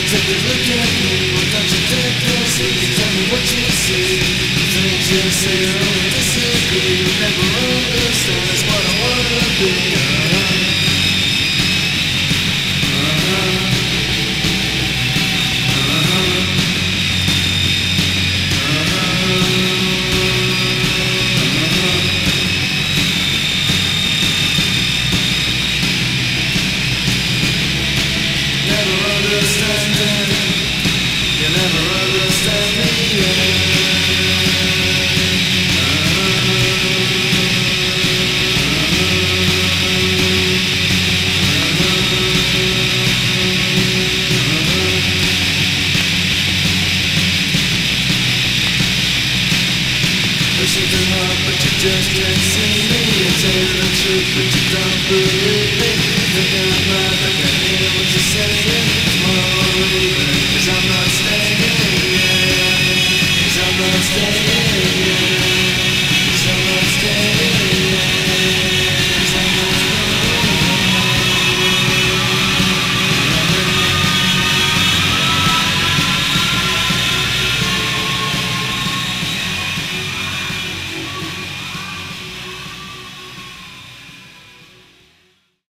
take a look at me. Why don't you take closer? Tell me what you see. The things you say are only disagree. You never understand, that's what I wanna be. You never understand me, yeah. There's something hard, but you just can't see me. You tell you the truth, but you don't believe me. Thinking out loud, I can hear what you're saying. Tomorrow, leaving, 'cause I'm not staying, yeah. 'Cause I'm not staying.